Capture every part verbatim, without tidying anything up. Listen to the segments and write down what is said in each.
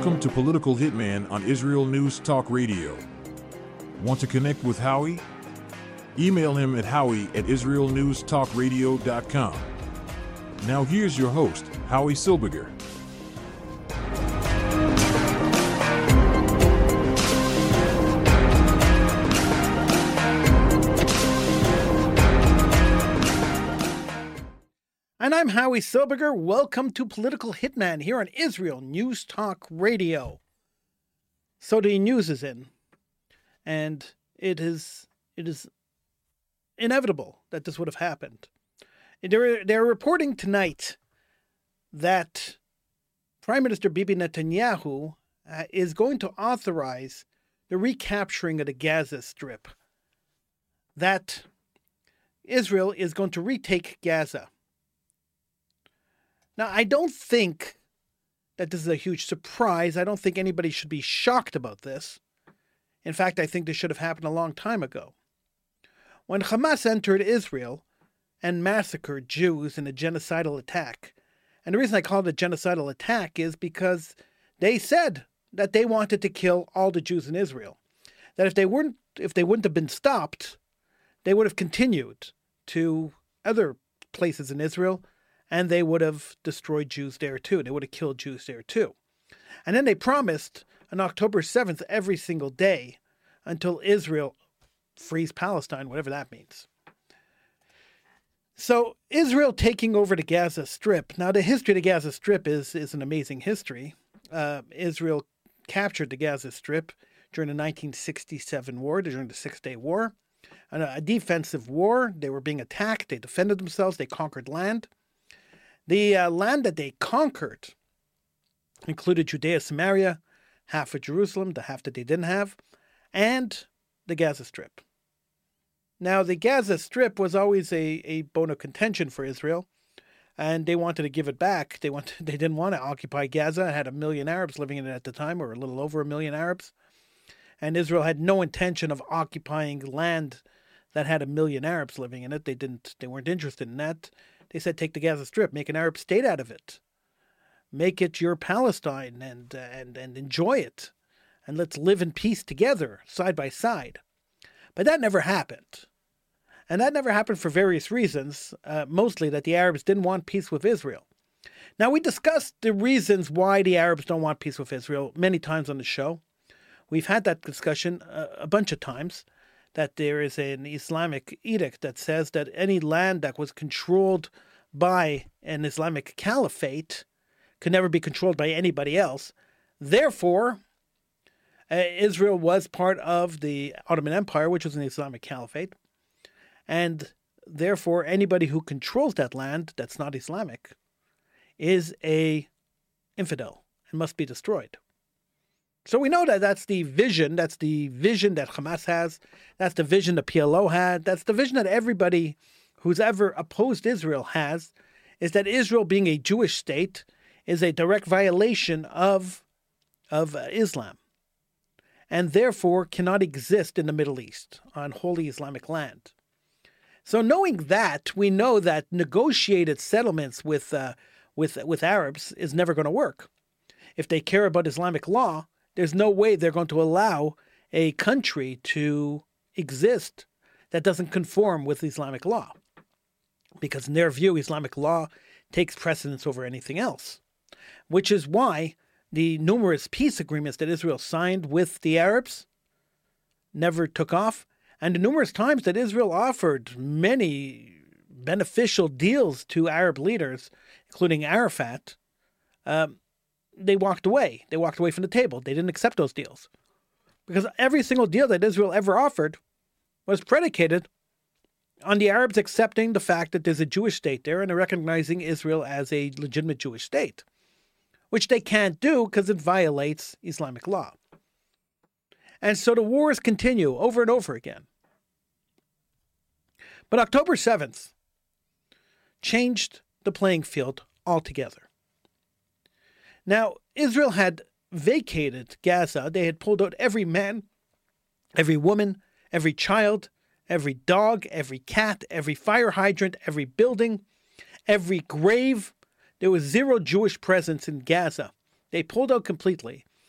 Welcome to Political Hitman on Israel News Talk Radio. Want to connect with Howie? Email him at howie at israel news talk radio dot com. Now here's your host, Howie Silberger. And I'm Howie Silberger. Welcome to Political Hitman here on Israel News Talk Radio. So the news is in, and it is it is inevitable that this would have happened. They're, they're reporting tonight that Prime Minister Bibi Netanyahu uh, is going to authorize the recapturing of the Gaza Strip. That Israel is going to retake Gaza. Now, I don't think that this is a huge surprise. I don't think anybody should be shocked about this. In fact, I think this should have happened a long time ago. When Hamas entered Israel and massacred Jews in a genocidal attack, and the reason I call it a genocidal attack is because they said that they wanted to kill all the Jews in Israel. That if they weren't, if they wouldn't have been stopped, they would have continued to other places in Israel, and they would have destroyed Jews there too. They would have killed Jews there too. And then they promised on October seventh every single day until Israel frees Palestine, whatever that means. So Israel taking over the Gaza Strip. Now the history of the Gaza Strip is, is an amazing history. Uh, Israel captured the Gaza Strip during the nineteen sixty-seven war, during the Six-Day War. And a defensive war. They were being attacked. They defended themselves. They conquered land. The uh, land that they conquered included Judea, Samaria, half of Jerusalem, the half that they didn't have, and the Gaza Strip. Now, the Gaza Strip was always a, a bone of contention for Israel, and they wanted to give it back. They wanted, they didn't want to occupy Gaza. It had a million Arabs living in it at the time, or a little over a million Arabs. And Israel had no intention of occupying land that had a million Arabs living in it. They didn't. They weren't interested in that. They said, take the Gaza Strip, make an Arab state out of it. Make it your Palestine and, uh, and, and enjoy it. And let's live in peace together, side by side. But that never happened. And that never happened for various reasons, uh, mostly that the Arabs didn't want peace with Israel. Now, we discussed the reasons why the Arabs don't want peace with Israel many times on the show. We've had that discussion uh, a bunch of times, that there is an Islamic edict that says that any land that was controlled by an Islamic caliphate could never be controlled by anybody else. Therefore, uh, Israel was part of the Ottoman Empire, which was an Islamic caliphate. And therefore, anybody who controls that land that's not Islamic is a infidel and must be destroyed. So we know that that's the vision. That's the vision that Hamas has. That's the vision the P L O had. That's the vision that everybody who's ever opposed Israel has, is that Israel being a Jewish state is a direct violation of, of uh, Islam, and therefore cannot exist in the Middle East on holy Islamic land. So knowing that, we know that negotiated settlements with, uh, with, with Arabs is never going to work. If they care about Islamic law, there's no way they're going to allow a country to exist that doesn't conform with Islamic law. Because in their view, Islamic law takes precedence over anything else. Which is why the numerous peace agreements that Israel signed with the Arabs never took off. And the numerous times that Israel offered many beneficial deals to Arab leaders, including Arafat, um, they walked away. They walked away from the table. They didn't accept those deals. Because every single deal that Israel ever offered was predicated on the Arabs accepting the fact that there's a Jewish state there and recognizing Israel as a legitimate Jewish state, which they can't do because it violates Islamic law. And so the wars continue over and over again. But October seventh changed the playing field altogether. Now, Israel had vacated Gaza. They had pulled out every man, every woman, every child, every dog, every cat, every fire hydrant, every building, every grave. There was zero Jewish presence in Gaza. They pulled out completely.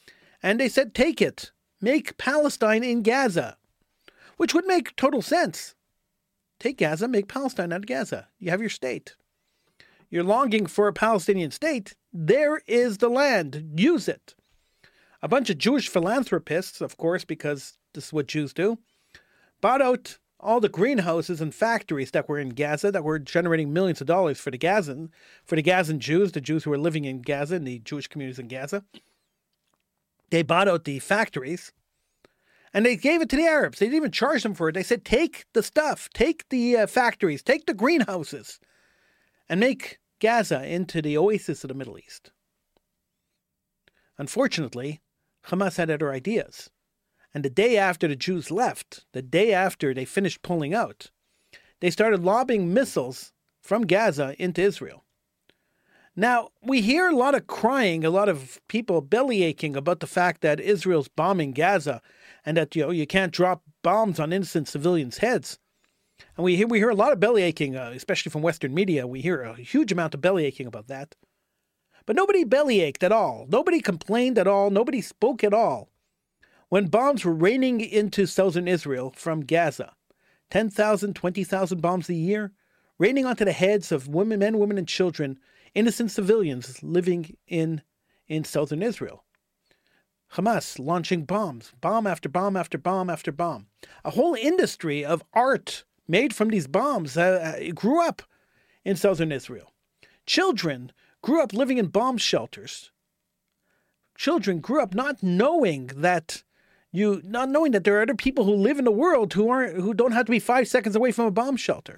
And they said, take it. Make Palestine in Gaza, which would make total sense. Take Gaza, make Palestine out of Gaza. You have your state. You're longing for a Palestinian state. There is the land. Use it. A bunch of Jewish philanthropists, of course, because this is what Jews do, bought out all the greenhouses and factories that were in Gaza that were generating millions of dollars for the Gazan, for the Gazan Jews, the Jews who were living in Gaza, and the Jewish communities in Gaza. They bought out the factories, and they gave it to the Arabs. They didn't even charge them for it. They said, take the stuff, take the uh, factories, take the greenhouses, and make Gaza into the oasis of the Middle East. Unfortunately, Hamas had other ideas. And the day after the Jews left, the day after they finished pulling out, they started lobbing missiles from Gaza into Israel. Now, we hear a lot of crying, a lot of people belly aching about the fact that Israel's bombing Gaza and that, you know, you can't drop bombs on innocent civilians' heads. And we hear, we hear a lot of belly aching, uh, especially from Western media. We hear a huge amount of belly aching about that. But nobody belly ached at all. Nobody complained at all. Nobody spoke at all when bombs were raining into southern Israel from Gaza. ten thousand, twenty thousand bombs a year, raining onto the heads of women, men, women, and children, innocent civilians living in, in southern Israel. Hamas launching bombs, bomb after bomb after bomb after bomb. A whole industry of art made from these bombs uh, grew up in southern Israel. Children grew up living in bomb shelters. Children grew up not knowing that you, not knowing that there are other people who live in the world who aren't, who don't have to be five seconds away from a bomb shelter.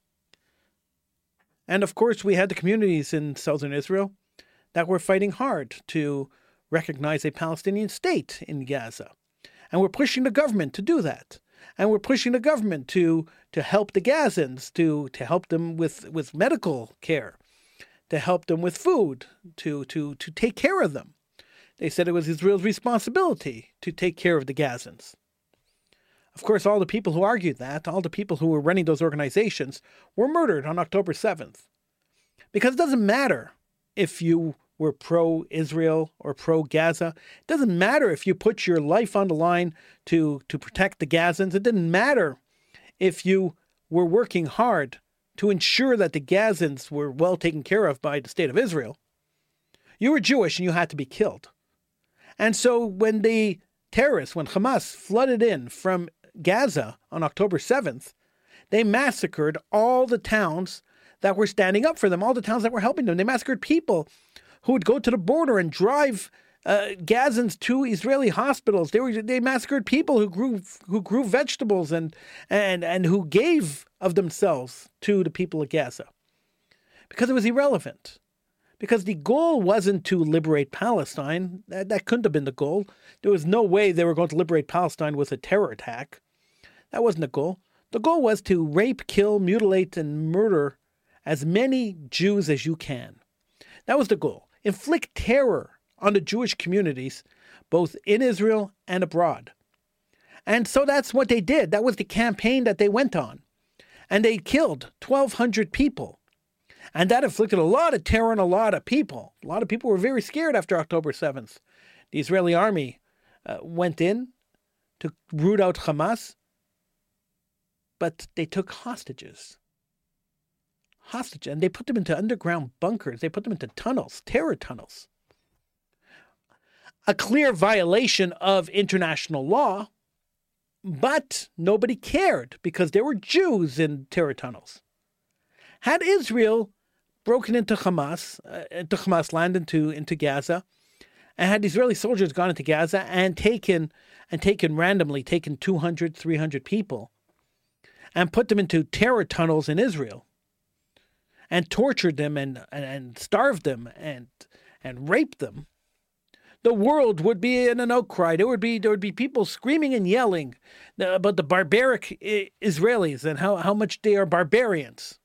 And of course, we had the communities in southern Israel that were fighting hard to recognize a Palestinian state in Gaza. And we're pushing the government to do that. And we're pushing the government to, to help the Gazans, to, to help them with, with medical care, to help them with food, to, to, to take care of them. They said it was Israel's responsibility to take care of the Gazans. Of course, all the people who argued that, all the people who were running those organizations, were murdered on October seventh. Because it doesn't matter if you were pro-Israel or pro-Gaza. It doesn't matter if you put your life on the line to, to protect the Gazans. It didn't matter if you were working hard to ensure that the Gazans were well taken care of by the state of Israel. You were Jewish and you had to be killed. And so when the terrorists, when Hamas flooded in from Gaza on October seventh, they massacred all the towns that were standing up for them, all the towns that were helping them. They massacred people who would go to the border and drive uh, Gazans to Israeli hospitals. They were they massacred people who grew who grew vegetables and and and who gave of themselves to the people of Gaza, because it was irrelevant. Because the goal wasn't to liberate Palestine. That, that couldn't have been the goal. There was no way they were going to liberate Palestine with a terror attack. That wasn't the goal. The goal was to rape, kill, mutilate, and murder as many Jews as you can. That was the goal. Inflict terror on the Jewish communities, both in Israel and abroad. And so that's what they did. That was the campaign that they went on. And they killed twelve hundred people. And that inflicted a lot of terror on a lot of people. A lot of people were very scared after October seventh. The Israeli army uh, went in to root out Hamas, but they took hostages. Hostages, and they put them into underground bunkers. They put them into tunnels, terror tunnels. A clear violation of international law, but nobody cared because there were Jews in terror tunnels. Had Israel broken into Hamas, uh, into Hamas land, into, into Gaza, and had Israeli soldiers gone into Gaza and taken, and taken randomly, taken two hundred, three hundred people, and put them into terror tunnels in Israel, and tortured them and, and, and starved them and, and raped them, the world would be in an outcry. There would be, there would be people screaming and yelling about the barbaric Israelis and how, how much they are barbarians.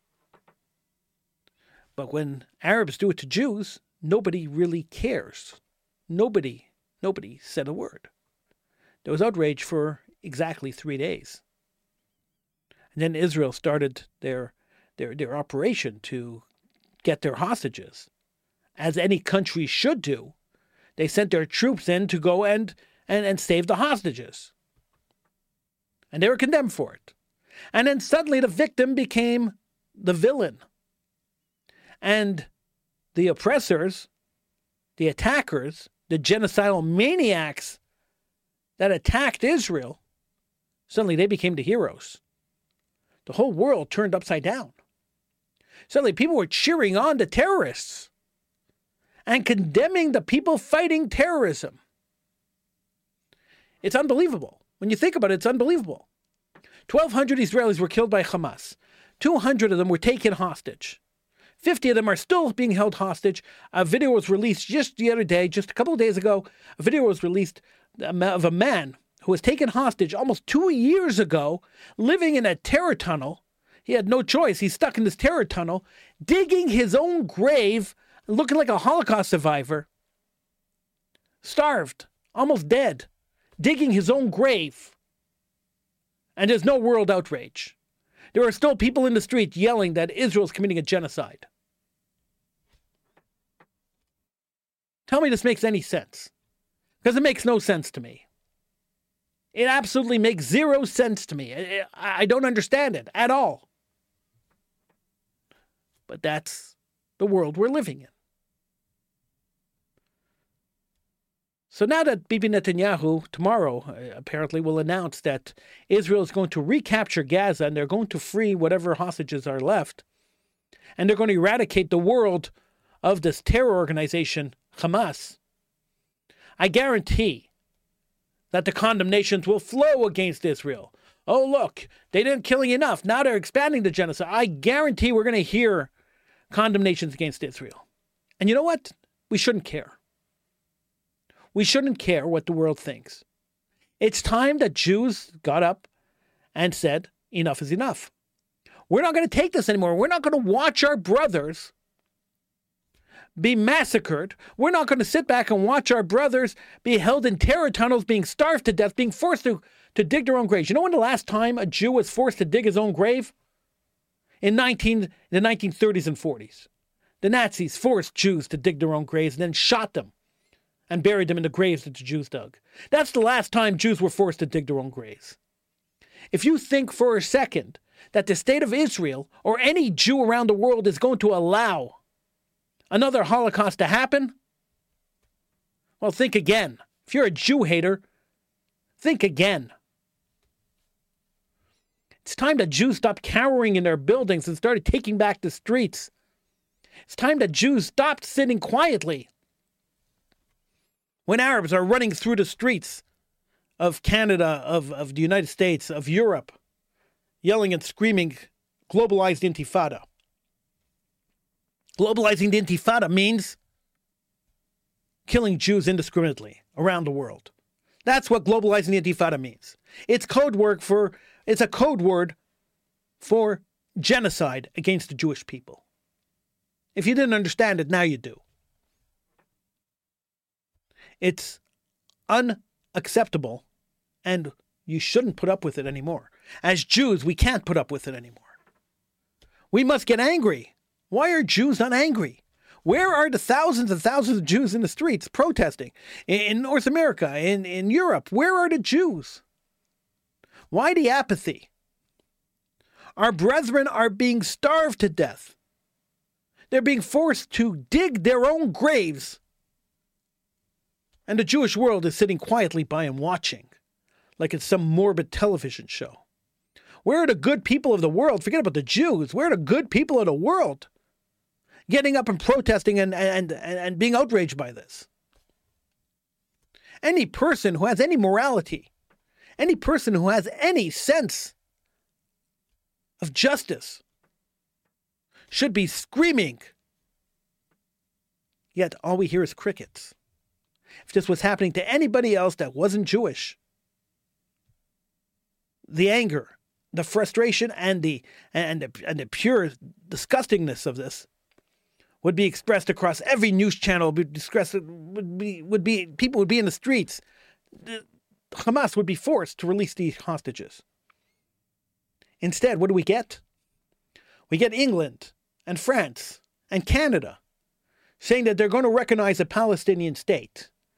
But when Arabs do it to Jews, nobody really cares. Nobody, nobody said a word. There was outrage for exactly three days. And then Israel started their, their, their operation to get their hostages, as any country should do, They sent their troops in to go and, and, and save the hostages. And they were condemned for it. And then suddenly the victim became the villain. And the oppressors, the attackers, the genocidal maniacs that attacked Israel, suddenly they became the heroes. The whole world turned upside down. Suddenly people were cheering on the terrorists and condemning the people fighting terrorism. It's unbelievable. When you think about it, it's unbelievable. twelve hundred Israelis were killed by Hamas. two hundred of them were taken hostage. fifty of them are still being held hostage. A video was released just the other day, just a couple of days ago. A video was released of a man who was taken hostage almost two years ago, living in a terror tunnel. He had no choice. He's stuck in this terror tunnel, digging his own grave, looking like a Holocaust survivor. Starved, almost dead, digging his own grave. And there's no world outrage. There are still people in the street yelling that Israel is committing a genocide. Tell me this makes any sense. Because it makes no sense to me. It absolutely makes zero sense to me. I, I don't understand it at all. But that's the world we're living in. So now that Bibi Netanyahu tomorrow uh, apparently will announce that Israel is going to recapture Gaza and they're going to free whatever hostages are left, and they're going to eradicate the world of this terror organization, Hamas, I guarantee that the condemnations will flow against Israel. Oh, look, they didn't kill enough. Now they're expanding the genocide. I guarantee we're going to hear condemnations against Israel. And you know what? We shouldn't care. We shouldn't care what the world thinks. It's time that Jews got up and said, enough is enough. We're not going to take this anymore. We're not going to watch our brothers be massacred. We're not going to sit back and watch our brothers be held in terror tunnels, being starved to death, being forced to, to dig their own graves. You know when the last time a Jew was forced to dig his own grave? In nineteen, the nineteen thirties and forties. The Nazis forced Jews to dig their own graves and then shot them and buried them in the graves that the Jews dug. That's the last time Jews were forced to dig their own graves. If you think for a second that the state of Israel or any Jew around the world is going to allow another Holocaust to happen, well, think again. If you're a Jew hater, think again. It's time that Jews stopped cowering in their buildings and started taking back the streets. It's time that Jews stopped sitting quietly when Arabs are running through the streets of Canada, of, of the United States, of Europe, yelling and screaming, globalized intifada. Globalizing the intifada means killing Jews indiscriminately around the world. That's what globalizing the intifada means. It's code word for, it's a code word for genocide against the Jewish people. If you didn't understand it, now you do. It's unacceptable, and you shouldn't put up with it anymore. As Jews, we can't put up with it anymore. We must get angry. Why are Jews not angry? Where are the thousands and thousands of Jews in the streets protesting? In North America, in, in Europe, where are the Jews? Why the apathy? Our brethren are being starved to death. They're being forced to dig their own graves. And the Jewish world is sitting quietly by and watching, like it's some morbid television show. Where are the good people of the world? Forget about the Jews. Where are the good people of the world? Getting up and protesting and, and, and, and being outraged by this. Any person who has any morality, any person who has any sense of justice should be screaming. Yet all we hear is crickets. If this was happening to anybody else that wasn't Jewish, the anger, the frustration, and the and the, and the pure disgustingness of this would be expressed across every news channel. Would be expressed, would be would be people would be in the streets. Hamas would be forced to release these hostages. Instead, what do we get? We get England and France and Canada saying that they're going to recognize a Palestinian state.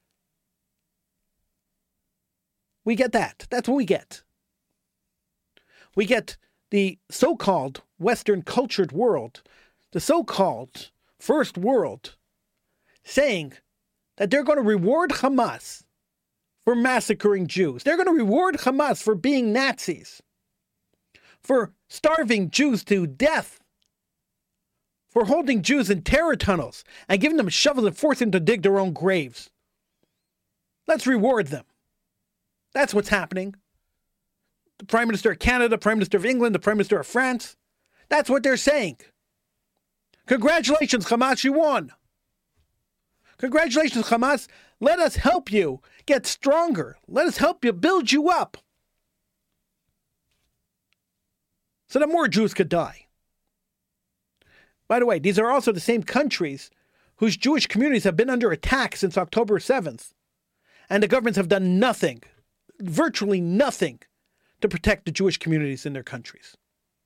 We get that. That's what we get. We get the so-called Western cultured world, the so-called first world, saying that they're going to reward Hamas for massacring Jews. They're going to reward Hamas for being Nazis, for starving Jews to death, for holding Jews in terror tunnels and giving them shovels and forcing them to dig their own graves. Let's reward them. That's what's happening. The Prime Minister of Canada, Prime Minister of England, the Prime Minister of France, that's what they're saying. Congratulations, Hamas, you won. Congratulations, Hamas. Let us help you get stronger. Let us help you build you up so that more Jews could die. By the way, these are also the same countries whose Jewish communities have been under attack since October seventh. And the governments have done nothing, virtually nothing, to protect the Jewish communities in their countries.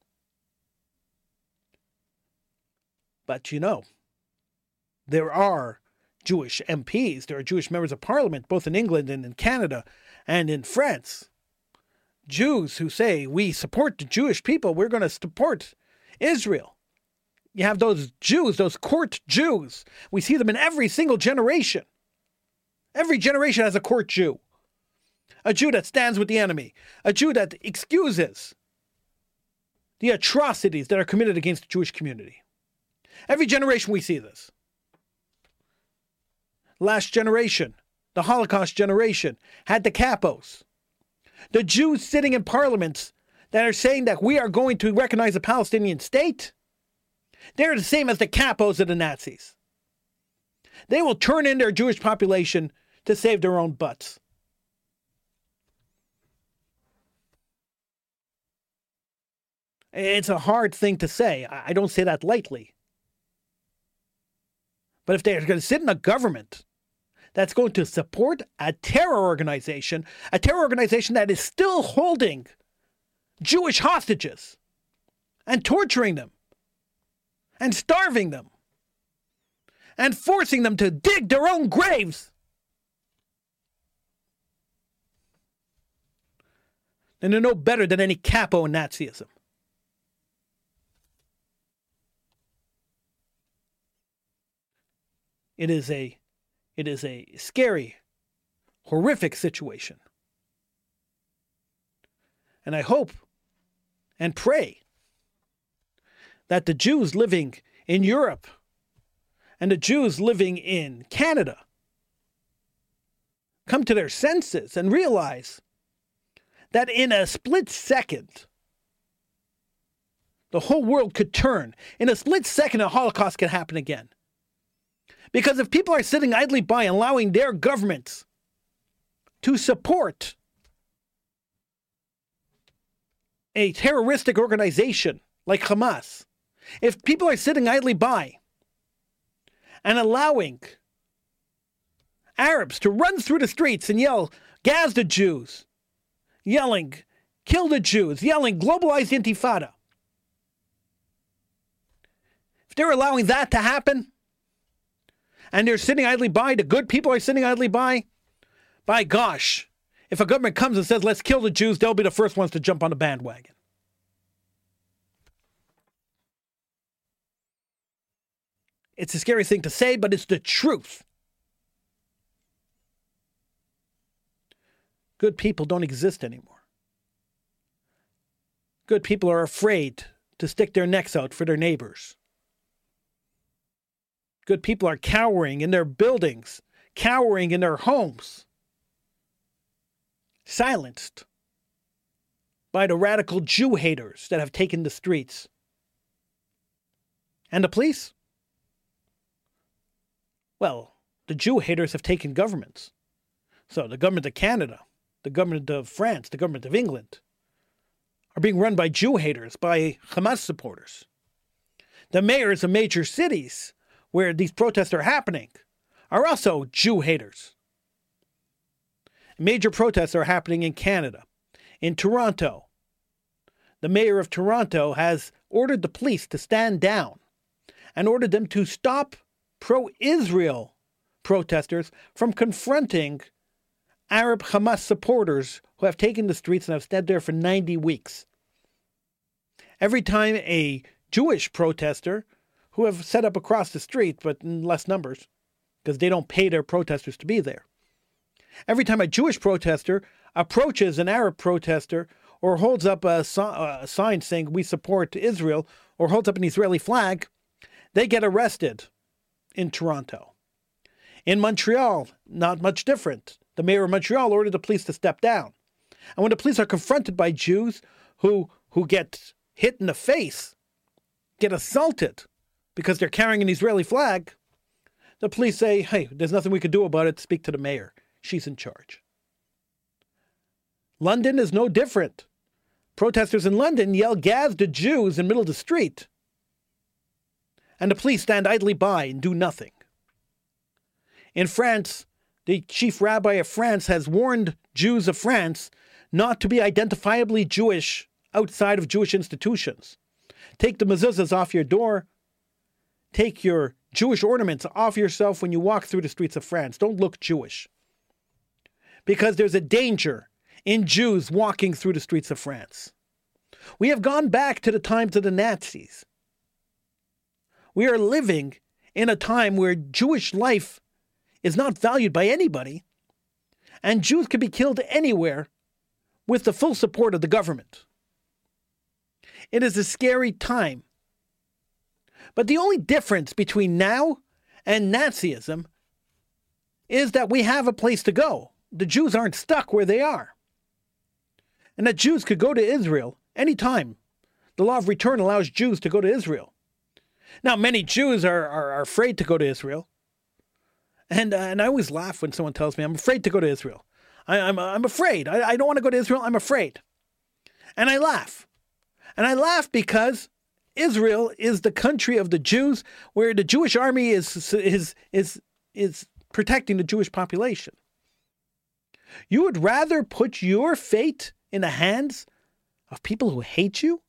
But you know, there are Jewish M Ps, there are Jewish members of parliament, both in England and in Canada and in France. Jews who say, we support the Jewish people, we're going to support Israel. You have those Jews, those court Jews. We see them in every single generation. Every generation has a court Jew. A Jew that stands with the enemy. A Jew that excuses the atrocities that are committed against the Jewish community. Every generation we see this. Last generation, the Holocaust generation, had the capos. The Jews sitting in parliaments that are saying that we are going to recognize a Palestinian state, they're the same as the capos of the Nazis. They will turn in their Jewish population to save their own butts. It's a hard thing to say. I don't say that lightly. But if they're going to sit in a government that's going to support a terror organization, a terror organization that is still holding Jewish hostages and torturing them and starving them and forcing them to dig their own graves, then they're no better than any capo in Nazism. It is a, it is a scary, horrific situation. And I hope and pray that the Jews living in Europe and the Jews living in Canada come to their senses and realize that in a split second, the whole world could turn. In a split second, a Holocaust could happen again. Because if people are sitting idly by and allowing their governments to support a terroristic organization like Hamas, if people are sitting idly by and allowing Arabs to run through the streets and yell, "Gaz the Jews," yelling, "Kill the Jews," yelling, "Globalize the Intifada," if they're allowing that to happen, and they're sitting idly by, the good people are sitting idly by, by gosh, if a government comes and says, "Let's kill the Jews," they'll be the first ones to jump on the bandwagon. It's a scary thing to say, but it's the truth. Good people don't exist anymore. Good people are afraid to stick their necks out for their neighbors. Good people are cowering in their buildings, cowering in their homes, silenced by the radical Jew haters that have taken the streets. And the police? Well, the Jew haters have taken governments. So the government of Canada, the government of France, the government of England are being run by Jew haters, by Hamas supporters. The mayors of major cities where these protests are happening are also Jew haters. Major protests are happening in Canada. In Toronto, the mayor of Toronto has ordered the police to stand down and ordered them to stop pro-Israel protesters from confronting Arab Hamas supporters who have taken the streets and have stayed there for ninety weeks. Every time a Jewish protester, who have set up across the street, but in less numbers, because they don't pay their protesters to be there. Every time a Jewish protester approaches an Arab protester or holds up a, a sign saying we support Israel or holds up an Israeli flag, they get arrested in Toronto. In Montreal, not much different. The mayor of Montreal ordered the police to step down. And when the police are confronted by Jews who, who get hit in the face, get assaulted because they're carrying an Israeli flag, the police say, hey, there's nothing we can do about it. Speak to the mayor. She's in charge. London is no different. Protesters in London yell "Gaz to Jews" in the middle of the street. And the police stand idly by and do nothing. In France, the chief rabbi of France has warned Jews of France not to be identifiably Jewish outside of Jewish institutions. Take the mezuzahs off your door. Take your Jewish ornaments off yourself when you walk through the streets of France. Don't look Jewish. Because there's a danger in Jews walking through the streets of France. We have gone back to the times of the Nazis. We are living in a time where Jewish life is not valued by anybody, and Jews can be killed anywhere with the full support of the government. It is a scary time. But the only difference between now and Nazism is that we have a place to go. The Jews aren't stuck where they are. And that Jews could go to Israel anytime. The law of return allows Jews to go to Israel. Now, many Jews are, are, are afraid to go to Israel. And uh, and I always laugh when someone tells me, I'm afraid to go to Israel. I, I'm, I'm afraid. I, I don't want to go to Israel. I'm afraid. And I laugh. And I laugh because Israel is the country of the Jews, where the Jewish army is is is is protecting the Jewish population. You would rather put your fate in the hands of people who hate you?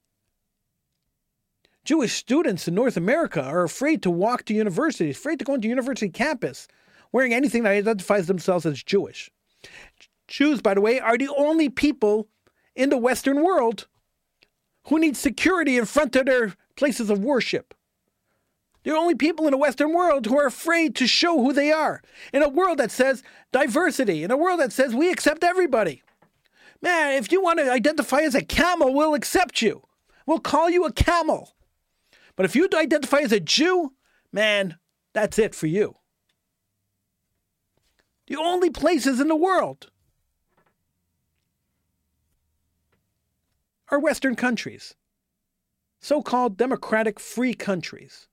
Jewish students in North America are afraid to walk to universities, afraid to go into university campus, wearing anything that identifies themselves as Jewish. Jews, by the way, are the only people in the Western world who need security in front of their places of worship. They're the only people in the Western world who are afraid to show who they are. In a world that says diversity, in a world that says we accept everybody. Man, if you want to identify as a camel, we'll accept you. We'll call you a camel. But if you identify as a Jew, man, that's it for you. The only places in the world are Western countries, so-called democratic free countries.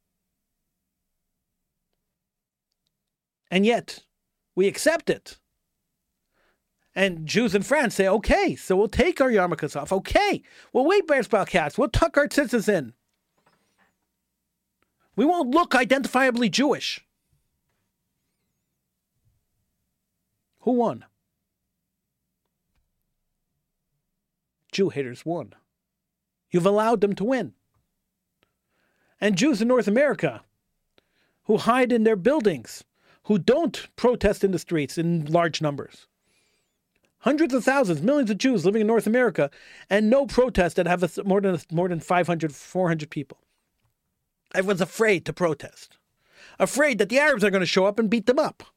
And yet, we accept it. And Jews in France say, okay, so we'll take our yarmulkes off. Okay, we'll wear baseball caps. We'll tuck our tzitzis in. We won't look identifiably Jewish. Who won? Jew haters won. You've allowed them to win. And Jews in North America who hide in their buildings, who don't protest in the streets in large numbers. Hundreds of thousands, millions of Jews living in North America, and no protest that have a, more than more than five hundred, four hundred people. Everyone's afraid to protest. Afraid that the Arabs are going to show up and beat them up.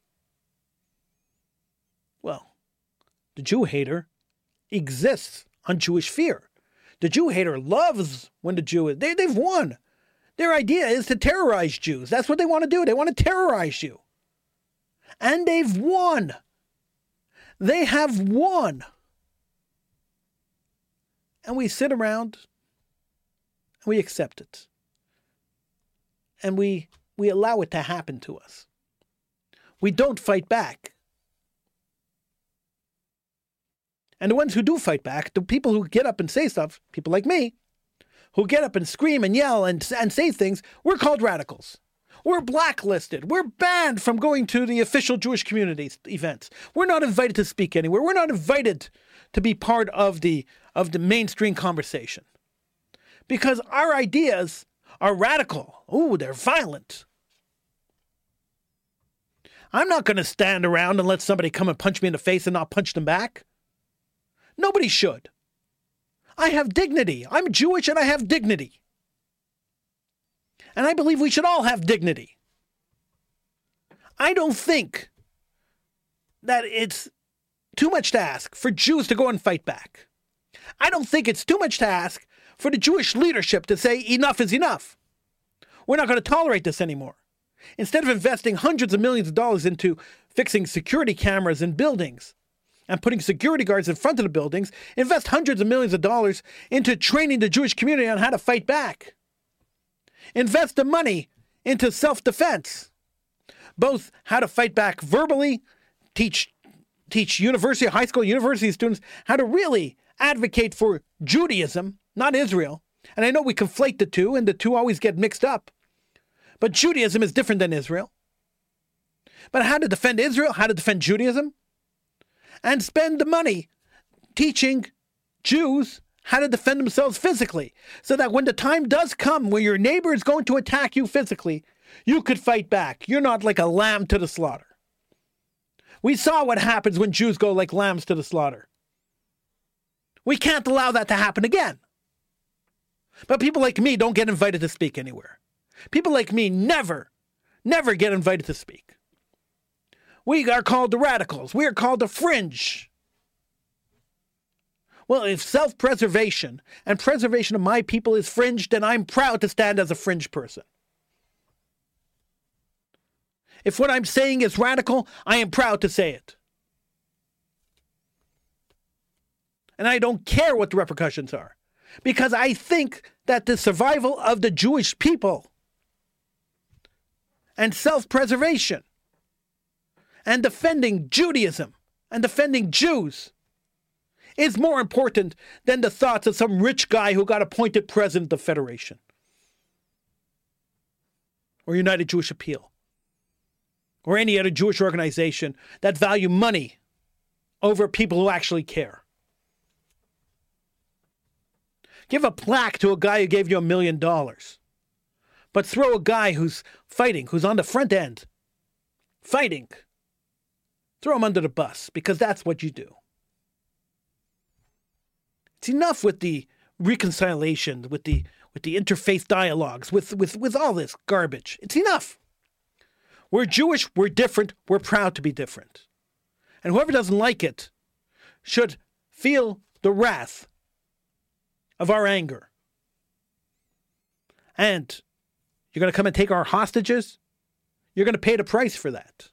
Well, the Jew hater exists on Jewish fear. The Jew hater loves when the Jew is... They, they've won. Their idea is to terrorize Jews. That's what they want to do. They want to terrorize you. And they've won. They have won. And we sit around and we accept it. And we we allow it to happen to us. We don't fight back. And the ones who do fight back, the people who get up and say stuff, people like me, who get up and scream and yell and, and say things, we're called radicals. We're blacklisted. We're banned from going to the official Jewish communities events. We're not invited to speak anywhere. We're not invited to be part of the of the mainstream conversation. Because our ideas are radical. Ooh, they're violent. I'm not going to stand around and let somebody come and punch me in the face and not punch them back. Nobody should. I have dignity. I'm Jewish and I have dignity. And I believe we should all have dignity. I don't think that it's too much to ask for Jews to go and fight back. I don't think it's too much to ask for the Jewish leadership to say enough is enough. We're not going to tolerate this anymore. Instead of investing hundreds of millions of dollars into fixing security cameras in buildings and putting security guards in front of the buildings, invest hundreds of millions of dollars into training the Jewish community on how to fight back. Invest the money into self-defense, both how to fight back verbally, teach teach university, high school, university students how to really advocate for Judaism, not Israel. And I know we conflate the two, and the two always get mixed up. But Judaism is different than Israel. But how to defend Israel, how to defend Judaism, and spend the money teaching Jews how to defend themselves physically, so that when the time does come where your neighbor is going to attack you physically, you could fight back. You're not like a lamb to the slaughter. We saw what happens when Jews go like lambs to the slaughter. We can't allow that to happen again. But people like me don't get invited to speak anywhere. People like me never, never get invited to speak. We are called the radicals. We are called the fringe. Well, if self-preservation and preservation of my people is fringe, then I'm proud to stand as a fringe person. If what I'm saying is radical, I am proud to say it. And I don't care what the repercussions are, because I think that the survival of the Jewish people and self-preservation and defending Judaism and defending Jews is more important than the thoughts of some rich guy who got appointed president of the Federation or United Jewish Appeal or any other Jewish organization that value money over people who actually care. Give a plaque to a guy who gave you a million dollars, but throw a guy who's fighting, who's on the front end, fighting, throw him under the bus, because that's what you do. It's enough with the reconciliation, with the with the interfaith dialogues, with, with, with all this garbage. It's enough. We're Jewish, we're different, we're proud to be different. And whoever doesn't like it should feel the wrath of our anger. And you're going to come and take our hostages? You're going to pay the price for that.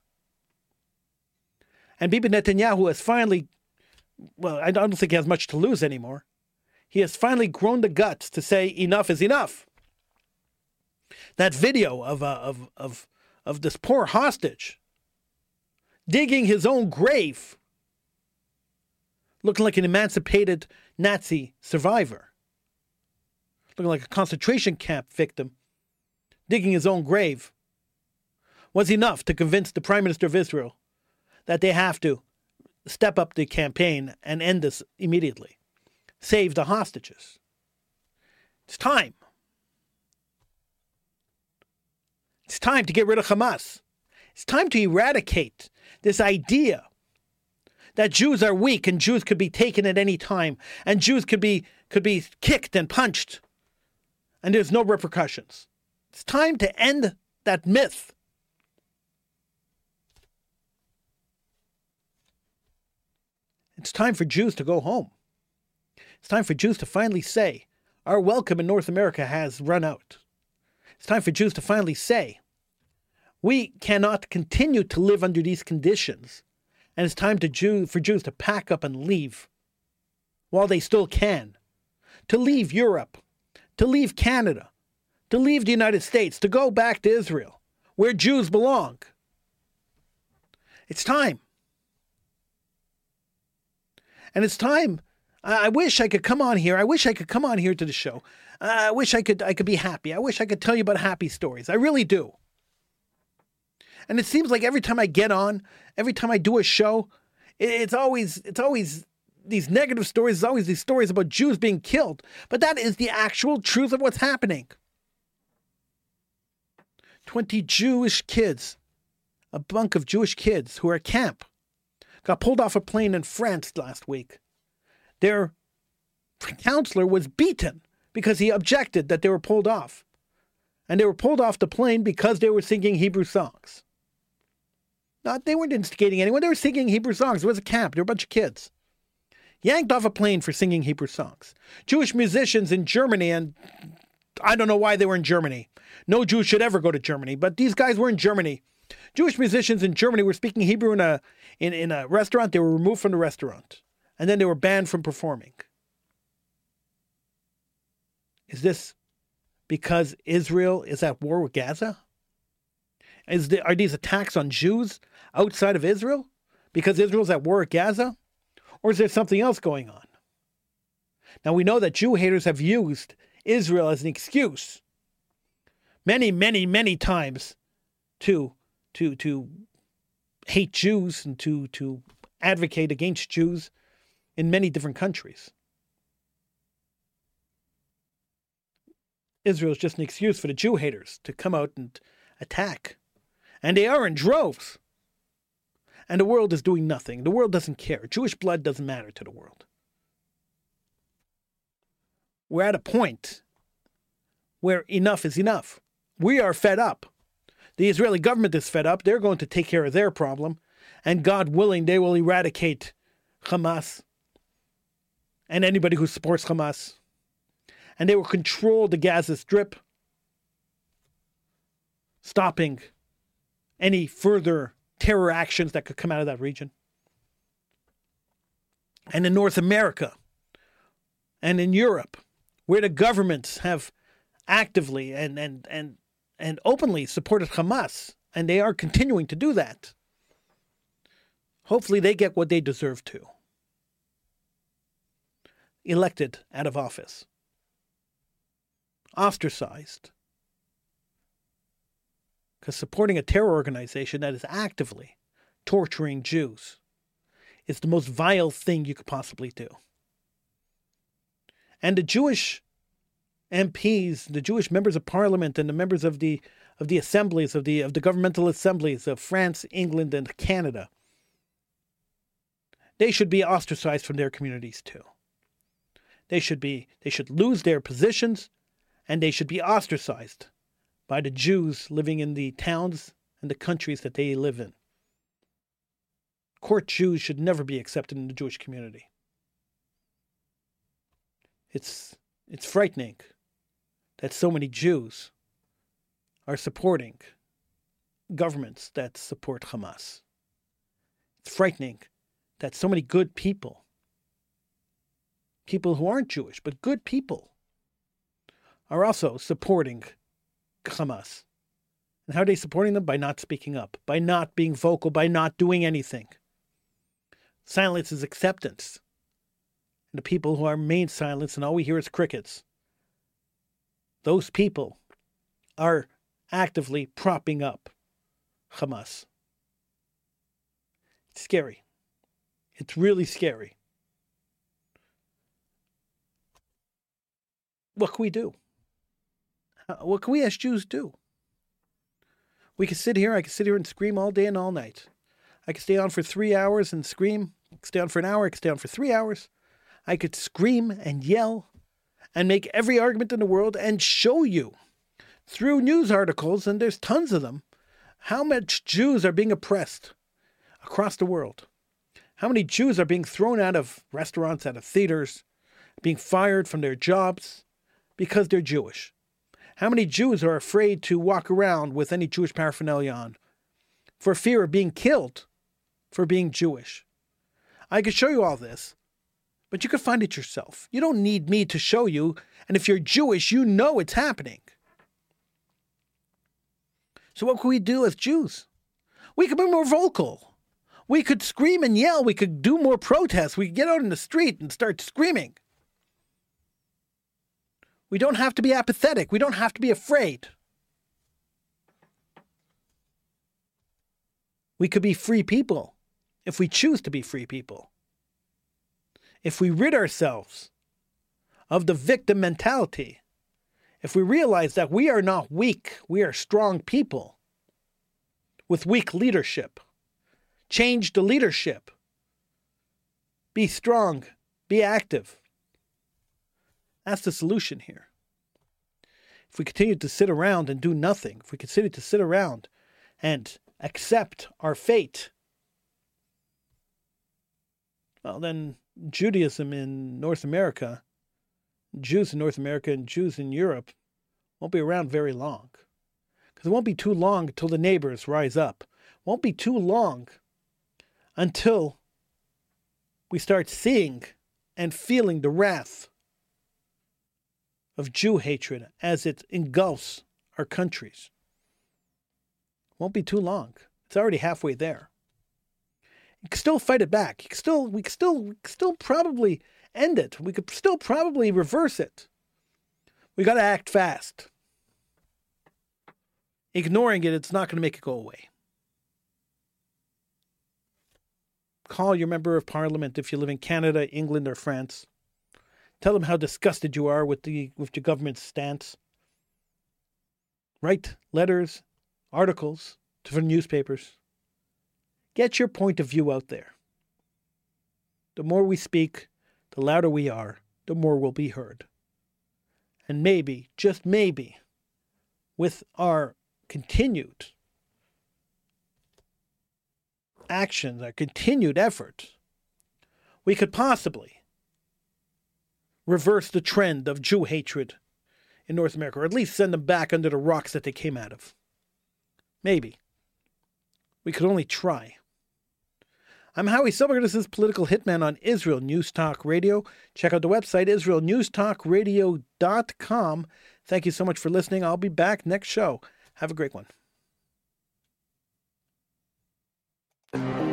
And Bibi Netanyahu has finally, well, I don't think he has much to lose anymore. He has finally grown the guts to say enough is enough. That video of uh, of of of this poor hostage digging his own grave, looking like an emancipated Nazi survivor, looking like a concentration camp victim, digging his own grave, was enough to convince the Prime Minister of Israel that they have to step up the campaign and end this immediately. Save the hostages. It's time. It's time to get rid of Hamas. It's time to eradicate this idea that Jews are weak and Jews could be taken at any time and Jews could be could be kicked and punched and there's no repercussions. It's time to end that myth. It's time for Jews to go home. It's time for Jews to finally say, our welcome in North America has run out. It's time for Jews to finally say, we cannot continue to live under these conditions. And it's time to Jew, for Jews to pack up and leave while they still can. To leave Europe, to leave Canada, to leave the United States, to go back to Israel, where Jews belong. It's time. And it's time. I wish I could come on here. I wish I could come on here to the show. I wish I could I could be happy. I wish I could tell you about happy stories. I really do. And it seems like every time I get on, every time I do a show, it's always it's always these negative stories. It's always these stories about Jews being killed. But that is the actual truth of what's happening. Twenty Jewish kids, a bunk of Jewish kids who are at camp, got pulled off a plane in France last week. their counselor was beaten because he objected that they were pulled off. And they were pulled off the plane because they were singing Hebrew songs. Not, they weren't instigating anyone. They were singing Hebrew songs. It was a camp. There were a bunch of kids. Yanked off a plane for singing Hebrew songs. Jewish musicians in Germany, and I don't know why they were in Germany. No Jew should ever go to Germany, but these guys were in Germany. Jewish musicians in Germany were speaking Hebrew in a in, in a restaurant. They were removed from the restaurant. And then they were banned from performing. Is this because Israel is at war with Gaza? Is the, are these attacks on Jews outside of Israel because Israel's at war with Gaza? Or is there something else going on? Now, we know that Jew haters have used Israel as an excuse many, many, many times to, to, to hate Jews and to, to advocate against Jews in many different countries. Israel is just an excuse for the Jew haters to come out and attack. And they are in droves. And the world is doing nothing. The world doesn't care. Jewish blood doesn't matter to the world. We're at a point where enough is enough. We are fed up. The Israeli government is fed up. They're going to take care of their problem. And God willing, they will eradicate Hamas and anybody who supports Hamas. And they will control the Gaza Strip, stopping any further terror actions that could come out of that region. And in North America and in Europe, where the governments have actively and, and, and, and openly supported Hamas, and they are continuing to do that, hopefully they get what they deserve to. Elected out of office. Ostracized. Because supporting a terror organization that is actively torturing Jews is the most vile thing you could possibly do. And the Jewish M Ps, the Jewish members of parliament and the members of the of the assemblies, of the of the governmental assemblies of France, England, and Canada, they should be ostracized from their communities too. They should be they should lose their positions, and they should be ostracized by the Jews living in the towns and the countries that they live in. Court Jews should never be accepted in the Jewish community. It's, it's frightening that so many Jews are supporting governments that support Hamas. It's frightening that so many good people, people who aren't Jewish, but good people, are also supporting Hamas. And how are they supporting them? By not speaking up, by not being vocal, by not doing anything. Silence is acceptance. And the people who are remain silent and all we hear is crickets, those people are actively propping up Hamas. It's scary. It's really scary. What can we do? What can we as Jews do? We can sit here, I can sit here and scream all day and all night. I could stay on for three hours and scream. I could stay on for an hour, I could stay on for three hours. I could scream and yell and make every argument in the world and show you through news articles, and there's tons of them, how much Jews are being oppressed across the world. How many Jews are being thrown out of restaurants, out of theaters, being fired from their jobs because they're Jewish. How many Jews are afraid to walk around with any Jewish paraphernalia on for fear of being killed for being Jewish? I could show you all this, but you can find it yourself. You don't need me to show you, and if you're Jewish, you know it's happening. So what can we do as Jews? We could be more vocal. We could scream and yell. We could do more protests. We could get out in the street and start screaming. We don't have to be apathetic. We don't have to be afraid. We could be free people if we choose to be free people. If we rid ourselves of the victim mentality, if we realize that we are not weak, we are strong people with weak leadership. Change the leadership. Be strong. Be active. That's the solution here. If we continue to sit around and do nothing, if we continue to sit around and accept our fate, well, then Judaism in North America, Jews in North America and Jews in Europe won't be around very long. Because it won't be too long until the neighbors rise up. It won't be too long until we start seeing and feeling the wrath of Jew hatred as it engulfs our countries. Won't be too long. It's already halfway there. You can still fight it back. You can still, we can still, we can still probably end it. We could still probably reverse it. We got to act fast. Ignoring it, it's not going to make it go away. Call your member of parliament if you live in Canada, England, or France. Tell them how disgusted you are with the with your government's stance. Write letters, articles to the newspapers. Get your point of view out there. The more we speak, the louder we are, the more we'll be heard. And maybe, just maybe, with our continued actions, our continued effort, we could possibly reverse the trend of Jew hatred in North America, or at least send them back under the rocks that they came out of. Maybe. We could only try. I'm Howie Silver. This is Political Hitman on Israel News Talk Radio. Check out the website, israel news talk radio dot com. Thank you so much for listening. I'll be back next show. Have a great one.